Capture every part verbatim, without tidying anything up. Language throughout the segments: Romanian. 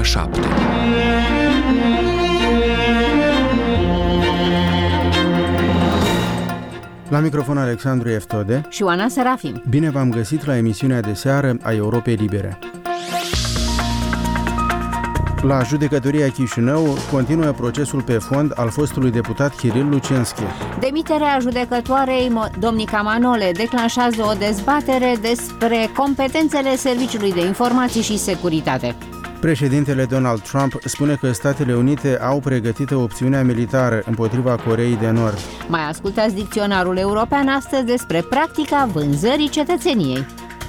ora șapte. La microfon Alexandru Eftode și Oana Serafim. Bine v-am găsit la emisiunea de seară a Europei Libere. La judecătoria Chișinău continuă procesul pe fond al fostului deputat Chiril Lucenski. Demiterea judecătoarei Domnica Manole declanșează o dezbatere despre competențele Serviciului de Informații și Securitate. Președintele Donald Trump spune că Statele Unite au pregătită opțiunea militară împotriva Coreei de Nord. Mai ascultați dicționarul european astăzi despre practica vânzării cetățeniei.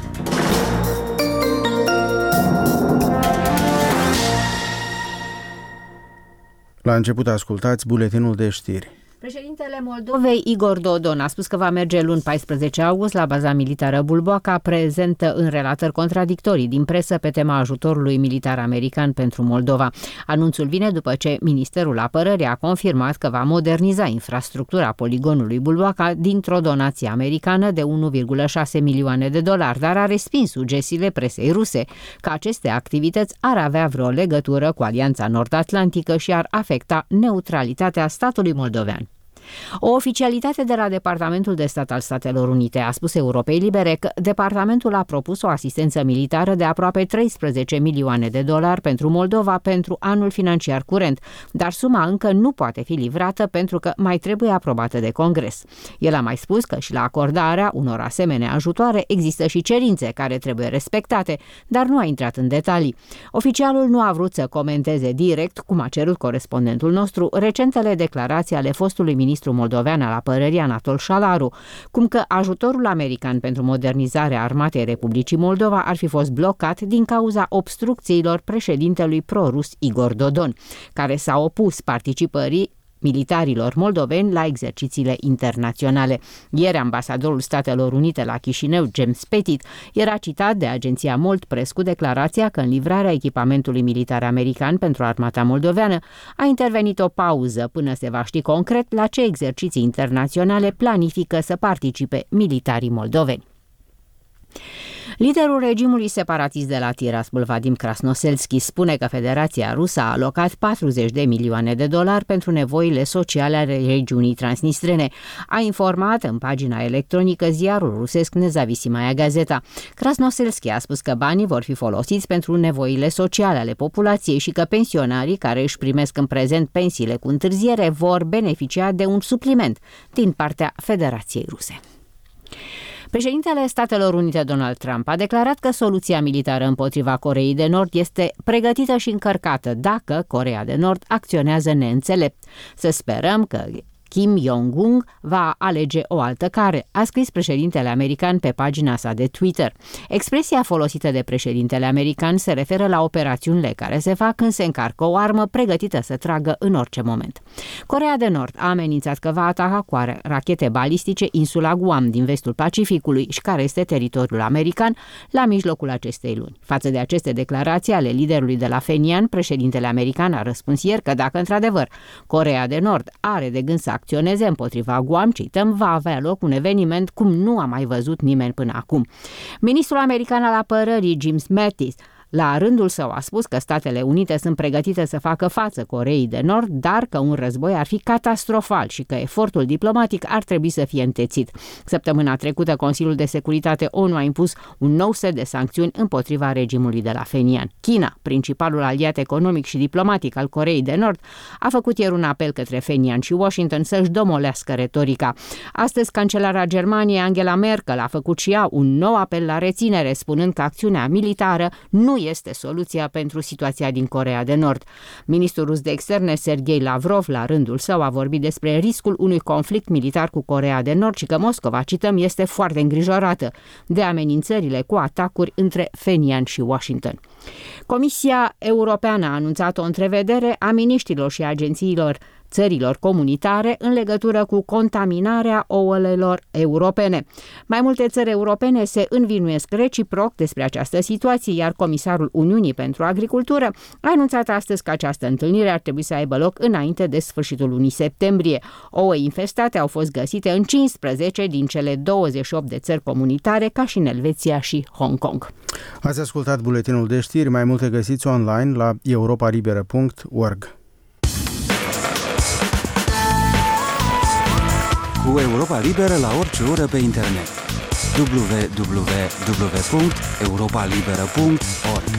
La început ascultați buletinul de știri. Președintele Moldovei, Igor Dodon, a spus că va merge luni paisprezece august la baza militară Bulboaca, prezentă în relatări contradictorii din presă pe tema ajutorului militar american pentru Moldova. Anunțul vine după ce Ministerul Apărării a confirmat că va moderniza infrastructura poligonului Bulboaca dintr-o donație americană de unu virgulă șase milioane de dolari, dar a respins sugestiile presei ruse că aceste activități ar avea vreo legătură cu Alianța Nord-Atlantică și ar afecta neutralitatea statului moldovean. O oficialitate de la Departamentul de Stat al Statelor Unite a spus Europei Libere că departamentul a propus o asistență militară de aproape treisprezece milioane de dolari pentru Moldova pentru anul financiar curent, dar suma încă nu poate fi livrată pentru că mai trebuie aprobată de Congres. El a mai spus că și la acordarea unor asemenea ajutoare există și cerințe care trebuie respectate, dar nu a intrat în detalii. Oficialul nu a vrut să comenteze direct, cum a cerut corespondentul nostru, recentele declarații ale fostului ministru ministrul moldovean al apărării Anatol Șalaru, cum că ajutorul american pentru modernizarea armatei Republicii Moldova ar fi fost blocat din cauza obstrucțiilor președintelui pro-rus Igor Dodon, care s-a opus participării militarilor moldoveni la exercițiile internaționale. Ieri, ambasadorul Statelor Unite la Chișinău, James Pettit, era citat de agenția Mold Press cu declarația că în livrarea echipamentului militar american pentru armata moldoveană a intervenit o pauză până se va ști concret la ce exerciții internaționale planifică să participe militarii moldoveni. Liderul regimului separatist de la Tiraspol, Vadim Krasnoselski, spune că Federația Rusă a alocat patruzeci de milioane de dolari pentru nevoile sociale ale regiunii transnistrene. A informat în pagina electronică ziarul rusesc Nezavisimaya Gazeta. Krasnoselski a spus că banii vor fi folosiți pentru nevoile sociale ale populației și că pensionarii care își primesc în prezent pensiile cu întârziere vor beneficia de un supliment din partea Federației Ruse. Președintele Statelor Unite Donald Trump a declarat că soluția militară împotriva Coreei de Nord este pregătită și încărcată dacă Coreea de Nord acționează neînțelept. Să sperăm că Kim Jong-un va alege o altă cale, a scris președintele american pe pagina sa de Twitter. Expresia folosită de președintele american se referă la operațiunile care se fac când se încarcă o armă pregătită să tragă în orice moment. Coreea de Nord a amenințat că va ataca cu rachete balistice insula Guam din vestul Pacificului și care este teritoriul american la mijlocul acestei luni. Față de aceste declarații ale liderului de la Phenian, președintele american a răspuns ieri că dacă într-adevăr Coreea de Nord are de gând să acționeze împotriva Guam, cităm, va avea loc un eveniment cum nu a mai văzut nimeni până acum. Ministrul american al apărării, Jim Mattis, la rândul său a spus că Statele Unite sunt pregătite să facă față Coreei de Nord, dar că un război ar fi catastrofal și că efortul diplomatic ar trebui să fie întețit. Săptămâna trecută, Consiliul de Securitate O N U a impus un nou set de sancțiuni împotriva regimului de la Phenian. China, principalul aliat economic și diplomatic al Coreei de Nord, a făcut ieri un apel către Phenian și Washington să-și domolească retorica. Astăzi, cancelara Germaniei, Angela Merkel, a făcut și ea un nou apel la reținere, spunând că acțiunea militară nu este soluția pentru situația din Coreea de Nord. Ministrul rus de externe, Sergei Lavrov, la rândul său, a vorbit despre riscul unui conflict militar cu Coreea de Nord și că Moscova, cităm, este foarte îngrijorată de amenințările cu atacuri între Phenian și Washington. Comisia Europeană a anunțat o întrevedere a miniștrilor și agențiilor țărilor comunitare în legătură cu contaminarea ouălelor europene. Mai multe țări europene se învinuiesc reciproc despre această situație, iar comisarul Uniunii pentru Agricultură a anunțat astăzi că această întâlnire ar trebui să aibă loc înainte de sfârșitul lunii septembrie. Ouă infestate au fost găsite în cincisprezece din cele douăzeci și opt de țări comunitare, ca și în Elveția și Hong Kong. Ați ascultat buletinul de știri, mai multe găsiți online la europa liberă punct org. Cu Europa Liberă la orice oră pe internet. w w w punct europa liberă punct org.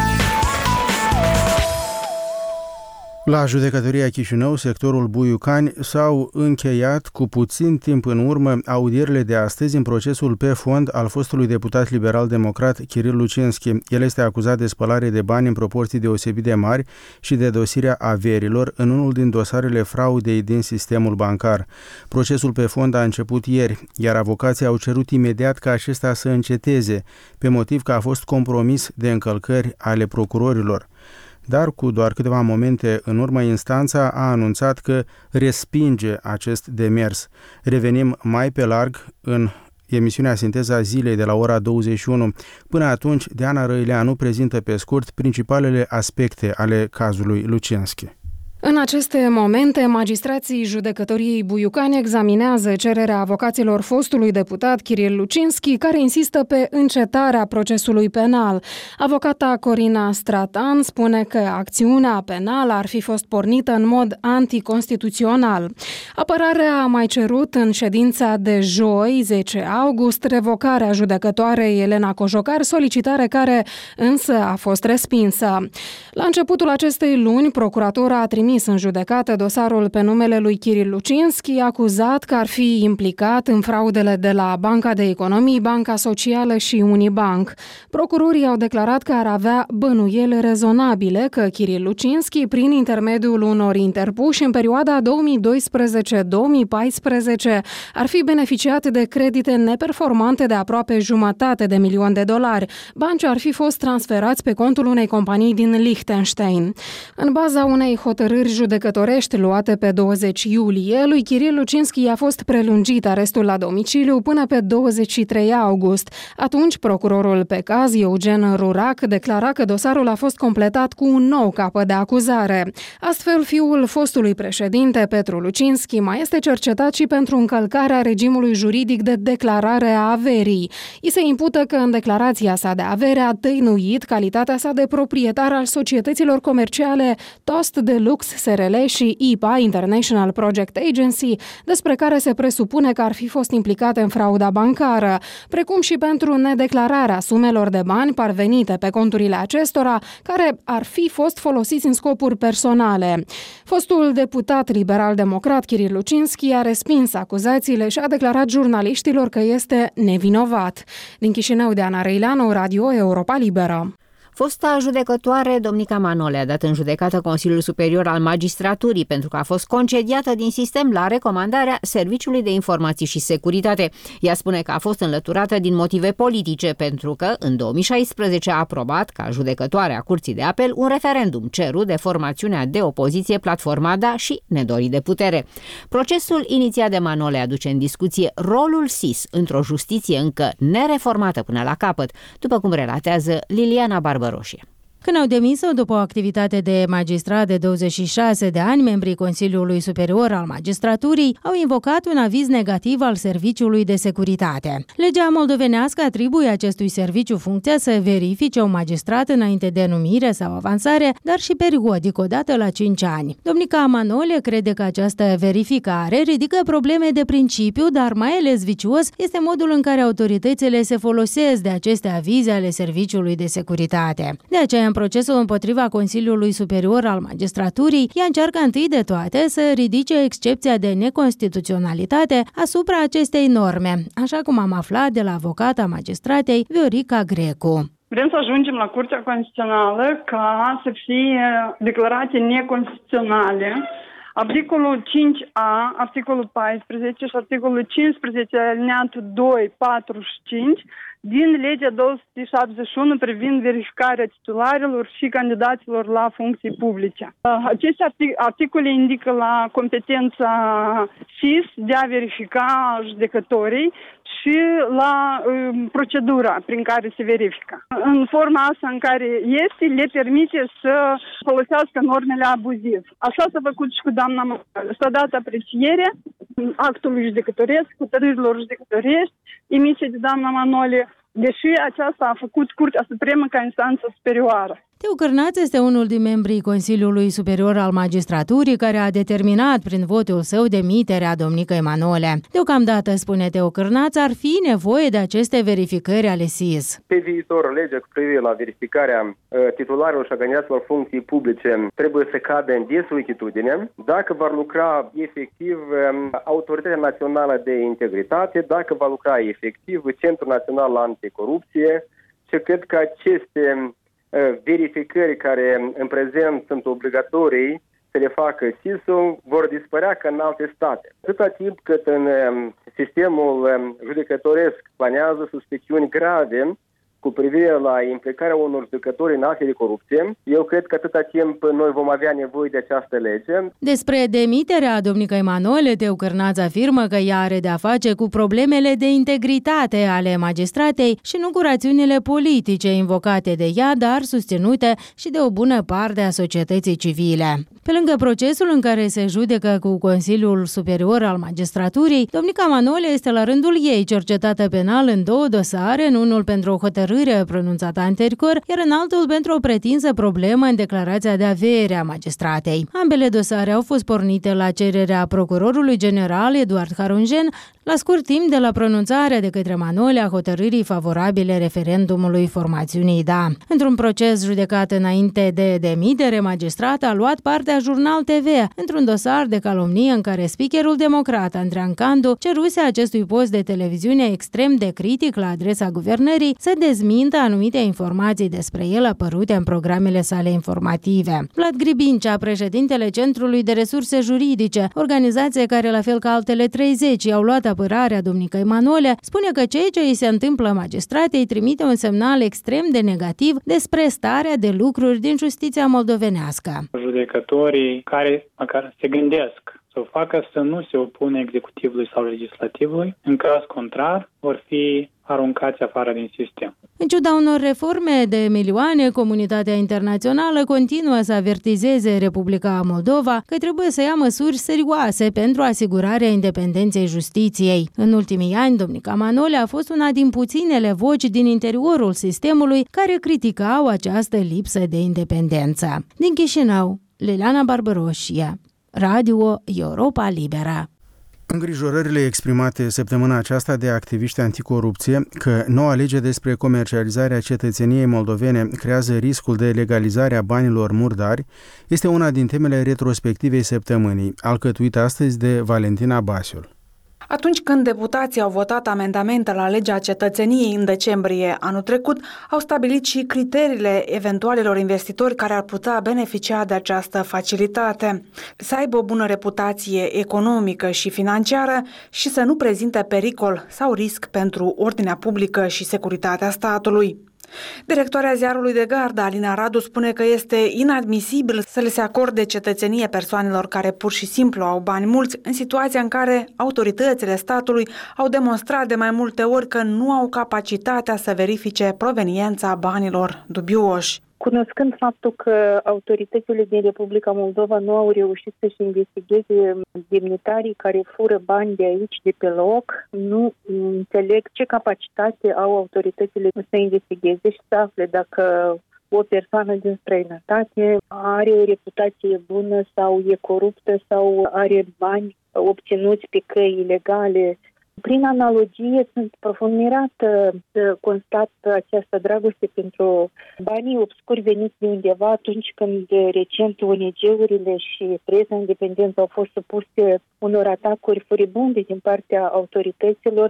La judecătoria Chișinău, sectorul Buiucani, s-au încheiat cu puțin timp în urmă audierile de astăzi în procesul pe fond al fostului deputat liberal-democrat Kiril Lucinski. El este acuzat de spălare de bani în proporții deosebit de mari și de dosirea averilor în unul din dosarele fraudei din sistemul bancar. Procesul pe fond a început ieri, iar avocații au cerut imediat ca acesta să înceteze, pe motiv că a fost compromis de încălcări ale procurorilor. Dar cu doar câteva momente în urmă, instanța a anunțat că respinge acest demers. Revenim mai pe larg în emisiunea Sinteza Zilei de la ora douăzeci și unu. Până atunci, Diana Răileanu prezintă pe scurt principalele aspecte ale cazului Lucinski. În aceste momente, magistrații judecătoriei Buiucani examinează cererea avocaților fostului deputat Kiril Lucinski, care insistă pe încetarea procesului penal. Avocata Corina Stratan spune că acțiunea penală ar fi fost pornită în mod anticonstituțional. Apărarea a mai cerut în ședința de joi, zece august, revocarea judecătoarei Elena Cojocar, solicitare care însă a fost respinsă. La începutul acestei luni, procuratura a trimis în judecată dosarul pe numele lui Kiril Lucinski, acuzat că ar fi implicat în fraudele de la Banca de Economii, Banca Socială și Unibank. Procurorii au declarat că ar avea bănuieli rezonabile că Kiril Lucinski, prin intermediul unor interpuși în perioada două mii doisprezece două mii paisprezece, ar fi beneficiat de credite neperformante de aproape jumătate de milion de dolari. Bani ce ar fi fost transferați pe contul unei companii din Liechtenstein. În baza unei hotărâri judecătorești luate pe douăzeci iulie, lui Kiril Lucinski a fost prelungit arestul la domiciliu până pe douăzeci și trei august. Atunci, procurorul pe caz, Eugen Rurac, declara că dosarul a fost completat cu un nou capăt de acuzare. Astfel, fiul fostului președinte, Petru Lucinski, mai este cercetat și pentru încălcarea regimului juridic de declarare a averii. I se impută că în declarația sa de avere a tăinuit calitatea sa de proprietar al societăților comerciale Toast Deluxe S R L și I P A, International Project Agency, despre care se presupune că ar fi fost implicate în frauda bancară, precum și pentru nedeclararea sumelor de bani parvenite pe conturile acestora, care ar fi fost folosiți în scopuri personale. Fostul deputat liberal-democrat Kiril Lucinski a respins acuzațiile și a declarat jurnaliștilor că este nevinovat. Din Chișinău, Diana Răileanu, Radio Europa Liberă. Fosta judecătoare Domnica Manole a dat în judecată Consiliul Superior al Magistraturii pentru că a fost concediată din sistem la recomandarea Serviciului de Informații și Securitate. Ea spune că a fost înlăturată din motive politice pentru că în două mii șaisprezece a aprobat ca judecătoare a Curții de Apel un referendum cerut de formațiunea de opoziție Platforma Da și Nedorii de Putere. Procesul inițiat de Manole aduce în discuție rolul S I S într-o justiție încă nereformată până la capăt, după cum relatează Liliana Barbaroșie. Când au demis-o după o activitate de magistrat de douăzeci și șase de ani, membrii Consiliului Superior al Magistraturii au invocat un aviz negativ al Serviciului de Securitate. Legea moldovenească atribuie acestui serviciu funcția să verifice un magistrat înainte de numire sau avansare, dar și periodic, odată la cinci ani. Domnica Manole crede că această verificare ridică probleme de principiu, dar mai ales vicios este modul în care autoritățile se folosesc de aceste avize ale Serviciului de Securitate. De aceea, în procesul împotriva Consiliului Superior al Magistraturii, ea încearcă întâi de toate să ridice excepția de neconstituționalitate asupra acestei norme, așa cum am aflat de la avocata magistratei Viorica Grecu. Vrem să ajungem la Curtea Constituțională ca să fie declarate neconstituționale articolul cinci a, articolul paisprezece și articolul cincisprezece alineatul doi, patru și cinci din legea două sute șaptezeci și unu privind verificarea titularilor și candidaților la funcții publice. Aceste articole indică la competența S I S de a verifica judecătorii și la um, procedura prin care se verifică. În forma asta în care este, le permite să folosească normele abuziv. Așa s-a făcut și cu doamna Manole. S-a dat apreciere actului judecătoresc, hotărârilor judecătorești emise de doamna Manole, deși aceasta a făcut Curtea Supremă ca instanță superioară. Teo Cârnaț este unul din membrii Consiliului Superior al Magistraturii care a determinat prin votul său demiterea domnicăi Manole. Deocamdată, spune Teo Cârnaț, ar fi nevoie de aceste verificări ale S I S. Pe viitor, legea cu privire la verificarea uh, titularilor și a candidaților funcții publice trebuie să cadă în desuetitudine, dacă va lucra efectiv uh, Autoritatea Națională de Integritate, dacă va lucra efectiv Centrul Național Anticorupție, și cred că aceste verificări care în prezent sunt obligatorii să le facă S I S-ul vor dispărea ca în alte state. Atâta timp cât în sistemul judecătoresc planează suspiciuni grave cu privire la implicarea unor judecători în acte de corupție, eu cred că atâta timp noi vom avea nevoie de această lege. Despre demiterea domnicăi Manole, Teo Cârnaț afirmă că ea are de-a face cu problemele de integritate ale magistratei și nu cu rațiunile politice invocate de ea, dar susținute și de o bună parte a societății civile. Pe lângă procesul în care se judecă cu Consiliul Superior al Magistraturii, domnica Manole este la rândul ei cercetată penal în două dosare, în unul pentru o hotărâre pronunțată anterior, iar în altul pentru o pretinsă problemă în declarația de avere a magistratei. Ambele dosare au fost pornite la cererea procurorului general Eduard Harungen, la scurt timp de la pronunțarea de către Manole a hotărârii favorabile referendumului formațiunii Da. Într-un proces judecat înainte de demitere, magistrata a luat parte a Jurnal T V, într-un dosar de calomnie în care speakerul democrat Andrean Candu ceruse acestui post de televiziune extrem de critic la adresa guvernării să dezmintă anumite informații despre el apărute în programele sale informative. Vlad Gribincea, președintele Centrului de Resurse Juridice, organizație care, la fel ca altele treizeci, i-au luat apărarea domnicăi Manole, spune că ceea ce îi se întâmplă magistratei trimite un semnal extrem de negativ despre starea de lucruri din justiția moldovenească. Judecătorii care măcar se gândesc să o facă să nu se opună executivului sau legislativului, în caz contrar vor fi aruncați afară din sistem. În ciuda unor reforme de milioane, comunitatea internațională continuă să avertizeze Republica Moldova că trebuie să ia măsuri serioase pentru asigurarea independenței justiției. În ultimii ani, domnica Manole a fost una din puținele voci din interiorul sistemului care criticau această lipsă de independență. Din Chișinău, Liliana Barbăroșie, Radio Europa Liberă. Îngrijorările exprimate săptămâna aceasta de activiști anticorupție că noua lege despre comercializarea cetățeniei moldovene creează riscul de legalizare a banilor murdari este una din temele retrospectivei săptămânii, alcătuită astăzi de Valentina Basiul. Atunci când deputații au votat amendamente la legea cetățeniei în decembrie anul trecut, au stabilit și criteriile eventualelor investitori care ar putea beneficia de această facilitate. Să aibă o bună reputație economică și financiară și să nu prezinte pericol sau risc pentru ordinea publică și securitatea statului. Directoarea Ziarului de Gardă, Alina Radu, spune că este inadmisibil să le se acorde cetățenie persoanelor care pur și simplu au bani mulți, în situația în care autoritățile statului au demonstrat de mai multe ori că nu au capacitatea să verifice proveniența banilor dubioși. Cunoscând faptul că autoritățile din Republica Moldova nu au reușit să-și investigheze demnitarii care fură bani de aici, de pe loc, nu înțeleg ce capacitate au autoritățile să investigheze și să afle dacă o persoană din străinătate are o reputație bună sau e coruptă sau are bani obținuți pe căi ilegale. Prin analogie, sunt profund mirată să constat această dragoste pentru banii obscuri veniți de undeva atunci când recent O N G-urile și presa independentă au fost supuse unor atacuri furibunde din partea autorităților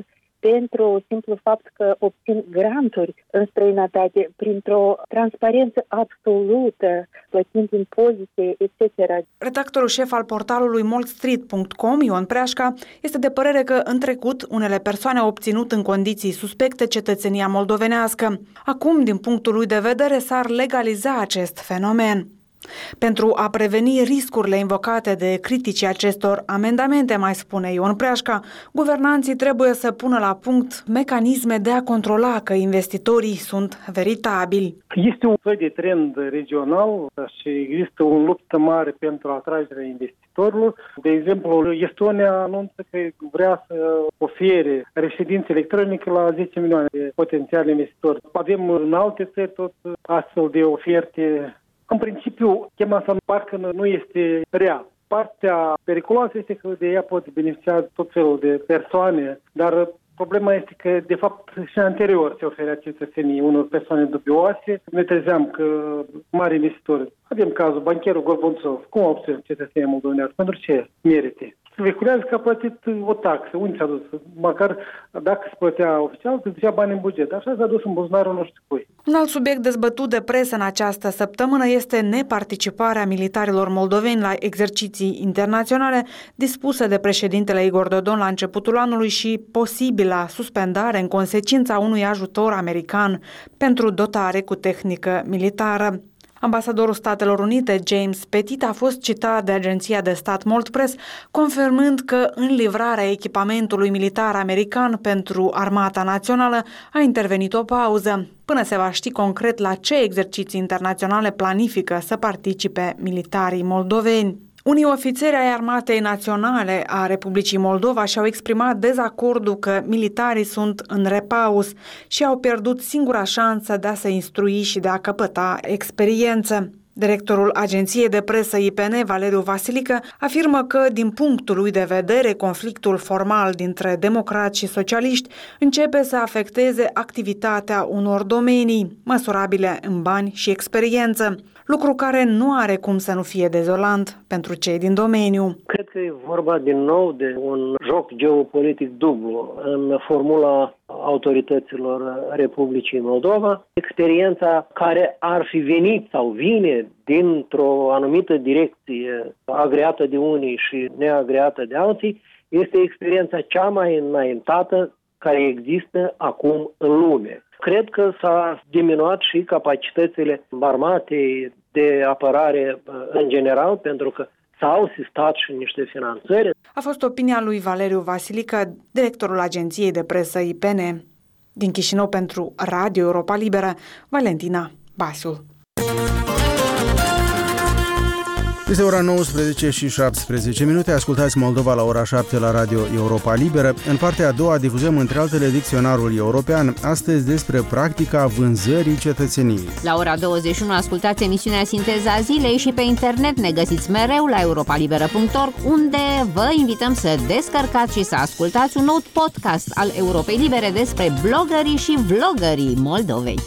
pentru simplu fapt că obțin granturi în străinătate printr-o transparență absolută, plătind impozite, et cetera. Redactorul șef al portalului moldstreet punct com, Ion Preașca, este de părere că în trecut unele persoane au obținut în condiții suspecte cetățenia moldovenească. Acum, din punctul lui de vedere, s-ar legaliza acest fenomen. Pentru a preveni riscurile invocate de criticii acestor amendamente, mai spune Ion Preașca, guvernanții trebuie să pună la punct mecanisme de a controla că investitorii sunt veritabili. Este un fel de trend regional și există o luptă mare pentru atragerea investitorilor. De exemplu, Estonia anunță că vrea să ofere reședință electronică la zece milioane de potențiali investitori. Avem în alte țări tot astfel de oferte. În principiu, chema asta parcă nu este rea. Partea periculoasă este că de ea pot beneficia tot felul de persoane, dar problema este că, de fapt, și anterior se oferea cetățenii unor persoane dubioase. Ne trezeam că mari investitori, avem cazul bancherul Gorbunțov, cum a obținut cetățenia moldovenească, pentru ce merite? Se vehiculează că a plătit o taxă, unde s-a dus? Măcar dacă se plătea oficial, se ducea bani în buget. Așa s-a dus în buzunarul nu știu cui. Un alt subiect dezbătut de presă în această săptămână este neparticiparea militarilor moldoveni la exerciții internaționale dispuse de președintele Igor Dodon la începutul anului și posibila suspendare în consecința unui ajutor american pentru dotare cu tehnică militară. Ambasadorul Statelor Unite, James Petit, a fost citat de agenția de stat Moldpress, confirmând că în livrarea echipamentului militar american pentru Armata Națională a intervenit o pauză, până se va ști concret la ce exerciții internaționale planifică să participe militarii moldoveni. Unii ofițeri ai Armatei Naționale a Republicii Moldova și-au exprimat dezacordul că militarii sunt în repaus și au pierdut singura șansă de a se instrui și de a căpăta experiență. Directorul agenției de presă I P N, Valeriu Vasilică, afirmă că, din punctul lui de vedere, conflictul formal dintre democrați și socialiști începe să afecteze activitatea unor domenii, măsurabile în bani și experiență, lucru care nu are cum să nu fie dezolant pentru cei din domeniu. Cred că e vorba din nou de un joc geopolitic dublu în formula autorităților Republicii Moldova. Experiența care ar fi venit sau vine dintr-o anumită direcție agreată de unii și neagreată de alții este experiența cea mai înaintată care există acum în lume. Cred că s-a diminuat și capacitățile armatei de apărare în general, pentru că s-au sistat și niște finanțări. A fost opinia lui Valeriu Vasilică, directorul agenției de presă I P N. Din Chișinău pentru Radio Europa Liberă, Valentina Basiul. Este ora nouăsprezece și șaptesprezece minute. Ascultați Moldova la ora șapte la Radio Europa Liberă. În partea a doua difuzăm între altele dicționarul european, astăzi despre practica vânzării cetățeniei. La ora douăzeci și unu ascultați emisiunea Sinteza Zilei și pe internet ne găsiți mereu la europa liberă punct org, unde vă invităm să descărcați și să ascultați un nou podcast al Europei Libere despre bloggerii și vloggerii Moldovei.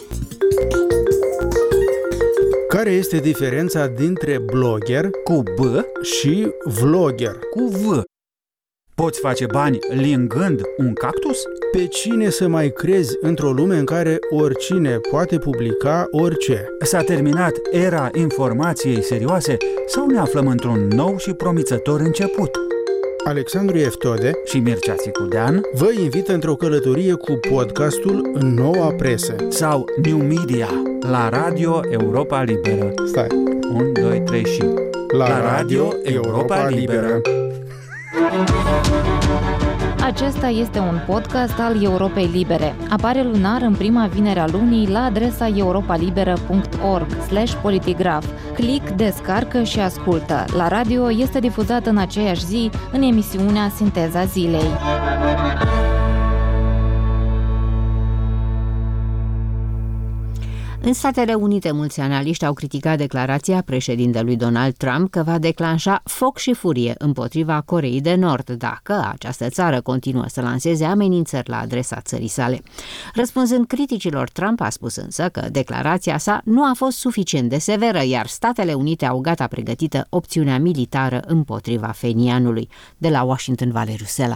Care este diferența dintre blogger cu B și vlogger cu V? Poți face bani lingând un cactus? Pe cine să mai crezi într-o lume în care oricine poate publica orice? S-a terminat era informației serioase sau ne aflăm într-un nou și promițător început? Alexandru Eftode și Mircea Țicudean vă invită într-o călătorie cu podcastul în Noua Presă sau New Media la Radio Europa Liberă. Stai. unu, doi, trei și la, la Radio Europa Liberă. Acesta este un podcast al Europei Libere. Apare lunar în prima vinere a lunii la adresa europalibera punct org slash politigraf. Click, descarcă și ascultă. La radio este difuzat în aceeași zi în emisiunea Sinteza Zilei. În Statele Unite, mulți analiști au criticat declarația președintelui Donald Trump că va declanșa foc și furie împotriva Coreei de Nord dacă această țară continuă să lanseze amenințări la adresa țării sale. Răspunzând criticilor, Trump a spus însă că declarația sa nu a fost suficient de severă, iar Statele Unite au gata pregătită opțiunea militară împotriva Phenianului. De la Washington, Valeriu Sela.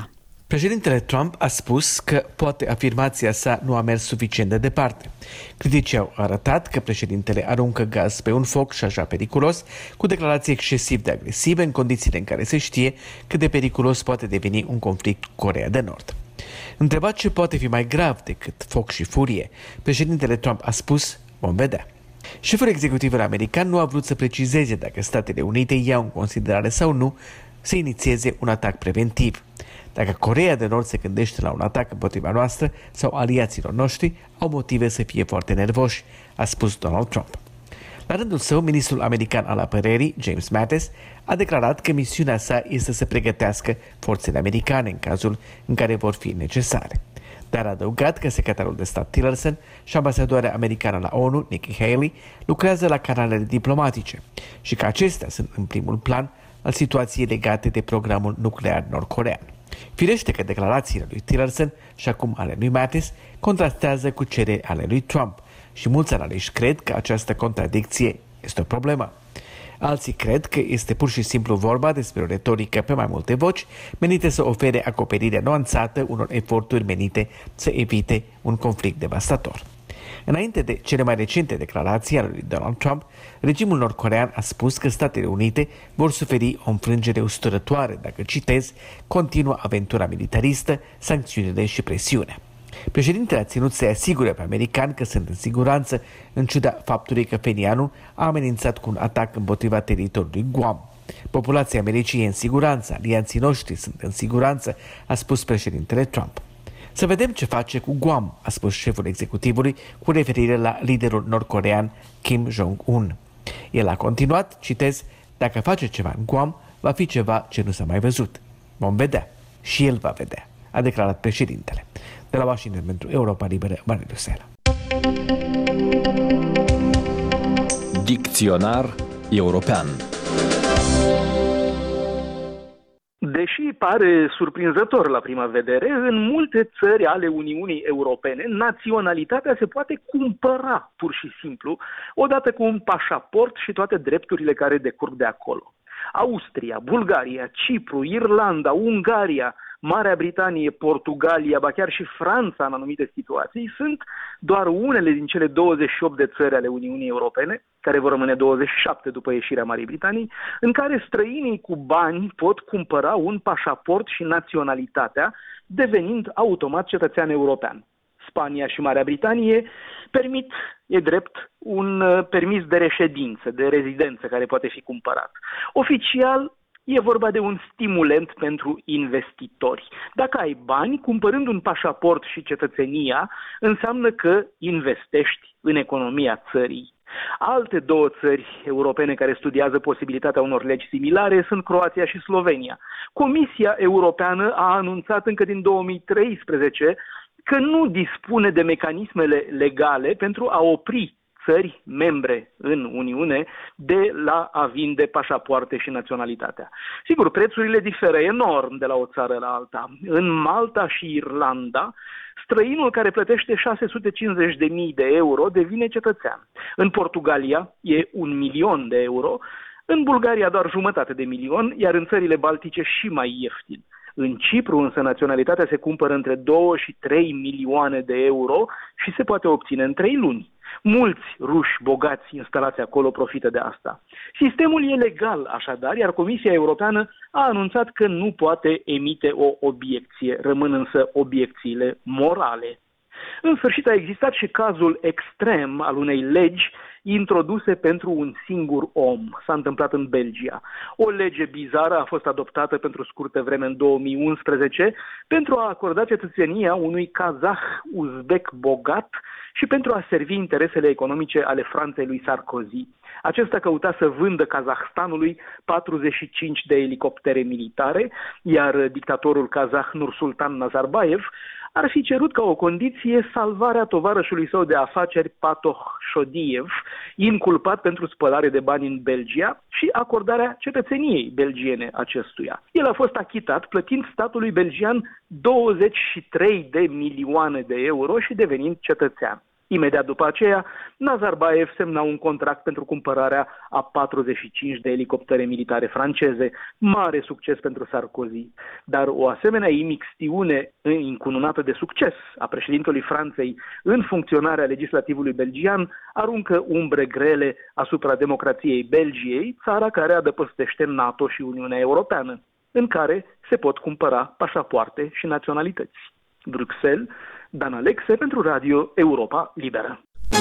Președintele Trump a spus că poate afirmația sa nu a mers suficient de departe. Criticii au arătat că președintele aruncă gaz pe un foc și așa periculos, cu declarații excesiv de agresive în condițiile în care se știe cât de periculos poate deveni un conflict cu Coreea de Nord. Întrebat ce poate fi mai grav decât foc și furie, președintele Trump a spus, vom vedea. Șeful executiv american nu a vrut să precizeze dacă Statele Unite iau în considerare sau nu să inițieze un atac preventiv. Dacă Coreea de Nord se gândește la un atac împotriva noastră sau aliaților noștri, au motive să fie foarte nervoși, a spus Donald Trump. La rândul său, ministrul american al apărării, James Mattis, a declarat că misiunea sa este să pregătească forțele americane în cazul în care vor fi necesare. Dar a adăugat că secretarul de stat Tillerson și ambasadoarea americană la ONU, Nikki Haley, lucrează la canalele diplomatice și că acestea sunt în primul plan al situației legate de programul nuclear nord-corean. Firește că declarațiile lui Tillerson și acum ale lui Mattis contrastează cu cele ale lui Trump și mulți analiști cred că această contradicție este o problemă. Alții cred că este pur și simplu vorba despre o retorică pe mai multe voci menite să ofere acoperire nuanțată unor eforturi menite să evite un conflict devastator. Înainte de cele mai recente declarații ale lui Donald Trump, regimul nord-corean a spus că Statele Unite vor suferi o înfrângere usturătoare dacă, citez, continuă aventura militaristă, sancțiunile și presiunea. Președintele a ținut să-i asigure pe americani că sunt în siguranță, în ciuda faptului că Pyongyangul a amenințat cu un atac împotriva teritoriului Guam. Populația Americii e în siguranță, alianții noștri sunt în siguranță, a spus președintele Trump. Să vedem ce face cu Guam, a spus șeful executivului cu referire la liderul nord-corean Kim Jong-un. El a continuat, citez, dacă face ceva în Guam, va fi ceva ce nu s-a mai văzut. Vom vedea. Și el va vedea, a declarat președintele. De la Washington pentru Europa Liberă, Marius Sela. Dicționar european. Deși pare surprinzător la prima vedere, în multe țări ale Uniunii Europene, naționalitatea se poate cumpăra pur și simplu, odată cu un pașaport și toate drepturile care decurg de acolo. Austria, Bulgaria, Cipru, Irlanda, Ungaria, Marea Britanie, Portugalia, ba chiar și Franța în anumite situații, sunt doar unele din cele douăzeci și opt de țări ale Uniunii Europene, care vor rămâne douăzeci și șapte după ieșirea Marii Britanii, în care străinii cu bani pot cumpăra un pașaport și naționalitatea, devenind automat cetățean european. Spania și Marea Britanie permit, e drept, un permis de reședință, de rezidență care poate fi cumpărat. Oficial, e vorba de un stimulent pentru investitori. Dacă ai bani, cumpărând un pașaport și cetățenia, înseamnă că investești în economia țării. Alte două țări europene care studiază posibilitatea unor legi similare sunt Croația și Slovenia. Comisia Europeană a anunțat încă din două mii treisprezece că nu dispune de mecanismele legale pentru a opri țări membre în Uniune de la a vinde pașapoarte și naționalitatea. Sigur, prețurile diferă enorm de la o țară la alta. În Malta și Irlanda, străinul care plătește șase sute cincizeci de mii de euro devine cetățean. În Portugalia e un milion de euro, în Bulgaria doar jumătate de milion, iar în țările baltice și mai ieftin. În Cipru, însă, naționalitatea se cumpără între două și trei milioane de euro și se poate obține în trei luni. Mulți ruși bogați instalați acolo profită de asta. Sistemul e legal, așadar, iar Comisia Europeană a anunțat că nu poate emite o obiecție, rămân însă obiecțiile morale. În sfârșit, a existat și cazul extrem al unei legi introduse pentru un singur om. S-a întâmplat în Belgia. O lege bizară a fost adoptată pentru scurtă vreme în două mii unsprezece pentru a acorda cetățenia unui kazah uzbek bogat și pentru a servi interesele economice ale Franței lui Sarkozy. Acesta căuta să vândă Kazahstanului patruzeci și cinci de elicoptere militare, iar dictatorul kazah Nursultan Nazarbayev ar fi cerut ca o condiție salvarea tovarășului său de afaceri Patoh Shodiev, inculpat pentru spălare de bani în Belgia, și acordarea cetățeniei belgiene acestuia. El a fost achitat plătind statului belgian douăzeci și trei de milioane de euro și devenind cetățean. Imediat după aceea, Nazarbayev semna un contract pentru cumpărarea a patruzeci și cinci de elicoptere militare franceze, mare succes pentru Sarkozy. Dar o asemenea imixtiune încununată de succes a președintelui Franței în funcționarea legislativului belgian aruncă umbre grele asupra democrației Belgiei, țara care adăpostește NATO și Uniunea Europeană, în care se pot cumpăra pașapoarte și naționalități. Bruxelles, Dan Alexe pentru Radio Europa Liberă.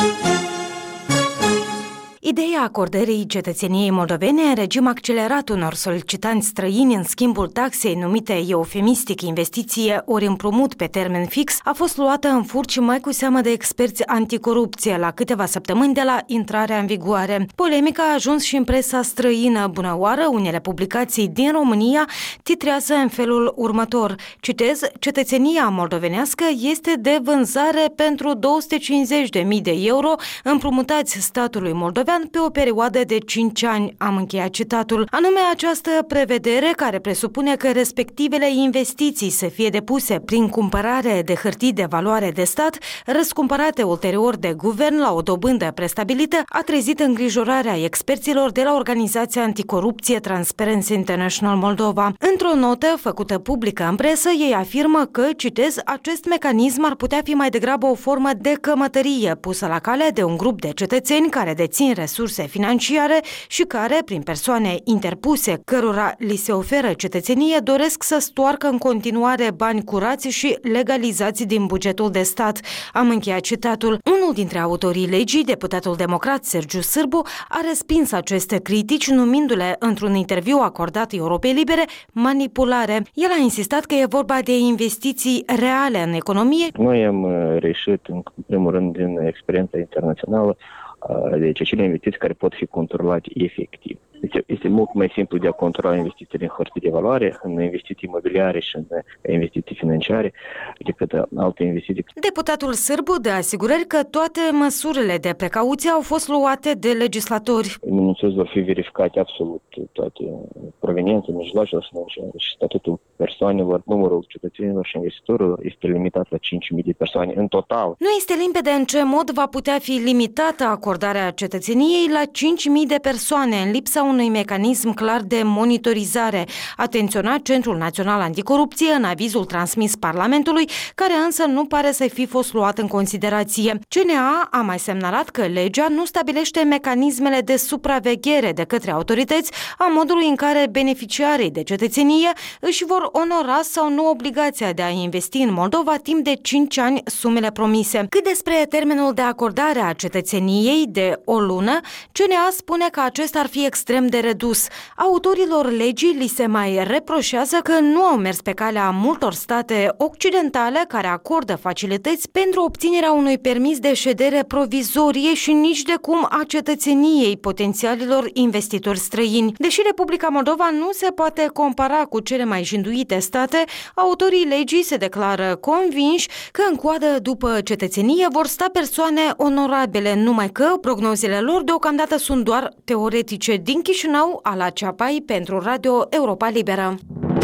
Ideea acordării cetățeniei moldovene în regim accelerat unor solicitanți străini în schimbul taxei numite eufemistic investiție ori împrumut pe termen fix a fost luată în furci mai cu seamă de experți anticorupție la câteva săptămâni de la intrarea în vigoare. Polemica a ajuns și în presa străină. Bună oară, unele publicații din România titrează în felul următor. Citez, cetățenia moldovenească este de vânzare pentru două sute cincizeci de mii de euro împrumutați statului moldovean pe o perioadă de cinci ani, am încheiat citatul. Anume această prevedere care presupune că respectivele investiții să fie depuse prin cumpărare de hârtii de valoare de stat, răscumpărate ulterior de guvern la o dobândă prestabilită, a trezit îngrijorarea experților de la organizația anticorupție Transparency International Moldova. Într-o notă făcută publică în presă, ei afirmă că, citez, acest mecanism ar putea fi mai degrabă o formă de cămătărie pusă la cale de un grup de cetățeni care dețin resurse financiare și care, prin persoane interpuse cărora li se oferă cetățenie, doresc să stoarcă în continuare bani curați și legalizați din bugetul de stat. Am încheiat citatul. Unul dintre autorii legii, deputatul democrat Sergiu Sârbu, a respins aceste critici, numindu-le într-un interviu acordat Europei Libere manipulare. El a insistat că e vorba de investiții reale în economie. Noi am reușit, în primul rând, din experiența internațională, deci acele investiții care pot fi controlate efectiv. Deci este mult mai simplu de a controla investițiile în hârtii de valoare, în investiții imobiliare și în investiții financiare, decât alte investiții. Deputatul Sârbu dă asigurări că toate măsurile de precauție au fost luate de legislatori. Minuțios vor fi verificate absolut toate proveniențe, mijloacele financiare și statutul persoanelor, numărul cetățenilor și investitorilor este limitat la cinci mii de persoane în total. Nu este limpede în ce mod va putea fi limitată acordarea cetățeniei la cinci mii de persoane în lipsa unui mecanism clar de monitorizare, a atenționat Centrul Național Anticorupție în avizul transmis Parlamentului, care însă nu pare să fi fost luat în considerație. C N A a mai semnalat că legea nu stabilește mecanismele de supraveghere de către autorități a modului în care beneficiarii de cetățenie își vor onora sau nu obligația de a investi în Moldova timp de cinci ani sumele promise. Cât despre termenul de acordare a cetățeniei de o lună, C N A spune că acesta ar fi extrem de redus. Autorilor legii li se mai reproșează că nu au mers pe calea multor state occidentale care acordă facilități pentru obținerea unui permis de ședere provizorie și nici de cum a cetățeniei potențialilor investitori străini. Deși Republica Moldova nu se poate compara cu cele mai jinduite state, autorii legii se declară convinși că în coadă după cetățenie vor sta persoane onorabile, numai că prognozele lor deocamdată sunt doar teoretice. Din Chișinău, Ala Ceapai pentru Radio Europa Liberă.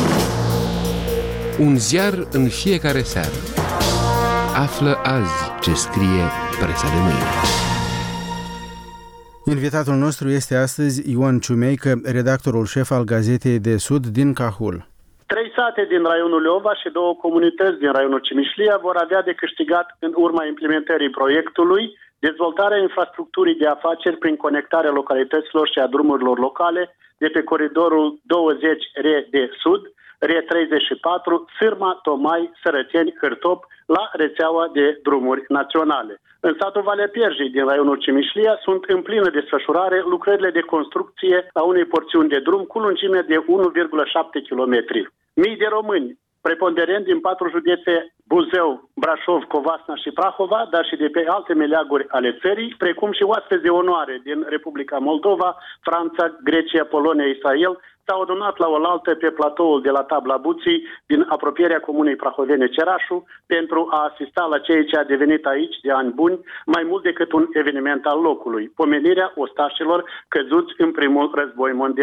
Un ziar în fiecare seară. Află azi ce scrie presa de mâine. Invitatul nostru este astăzi Ioan Ciumeică, redactorul șef al Gazetei de Sud din Cahul. Trei sate din raionul Leova și două comunități din raionul Cimișlia vor avea de câștigat în urma implementării proiectului dezvoltarea infrastructurii de afaceri prin conectarea localităților și a drumurilor locale de pe coridorul douăzeci R de Sud, R treizeci și patru, Sârma, Tomai, Sărățeni, Hârtop, la rețeaua de drumuri naționale. În satul Valea Pierjei din raionul Cimișlia sunt în plină desfășurare lucrările de construcție a unei porțiuni de drum cu lungime de unu virgulă șapte kilometri. Mii de români, preponderent din patru județe, Buzău, Brașov, Covasna și Prahova, dar și de pe alte meleaguri ale țării, precum și oaspeți de onoare din Republica Moldova, Franța, Grecia, Polonia, Israel, s-au adunat la oaltă pe platoul de la Tabla Buții, din apropierea comunei prahovene Cerașu, pentru a asista la ceea ce a devenit aici, de ani buni, mai mult decât un eveniment al locului, pomenirea ostașilor căzuți în primul război mondial.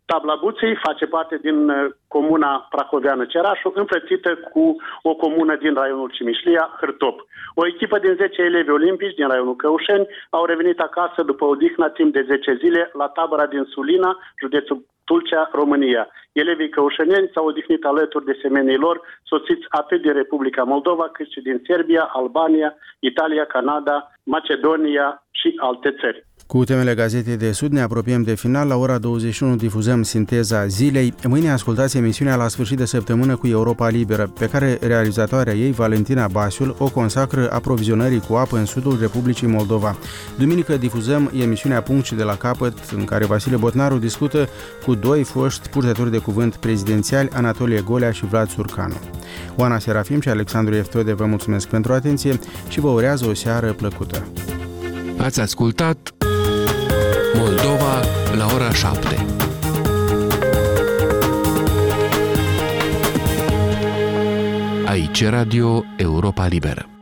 Tablabuții face parte din comuna prahoveană Cerașu, înfrățită cu o comună din raionul Cimișlia, Hârtop. O echipă din zece elevi olimpici din raionul Căușeni au revenit acasă după odihna timp de zece zile la tabăra din Sulina, județul Tulcea, România. Elevii căușeneni s-au odihnit alături de semenii lor, soțiți atât din Republica Moldova, cât și din Serbia, Albania, Italia, Canada, Macedonia și alte țări. Cu temele Gazetei de Sud ne apropiem de final. La ora douăzeci și unu difuzăm Sinteza Zilei. Mâine ascultați emisiunea La sfârșit de săptămână cu Europa Liberă, pe care realizatoarea ei, Valentina Basiul, o consacră aprovizionării cu apă în sudul Republicii Moldova. Duminică difuzăm emisiunea Punct și de la capăt, în care Vasile Botnaru discută cu doi foști purtători de cuvânt prezidențiali, Anatolie Golea și Vlad Surcanu. Oana Serafim și Alexandru Eftode vă mulțumesc pentru atenție și vă urează o seară plăcută. Ați ascultat Moldova la ora șapte. Aici Radio Europa Liberă.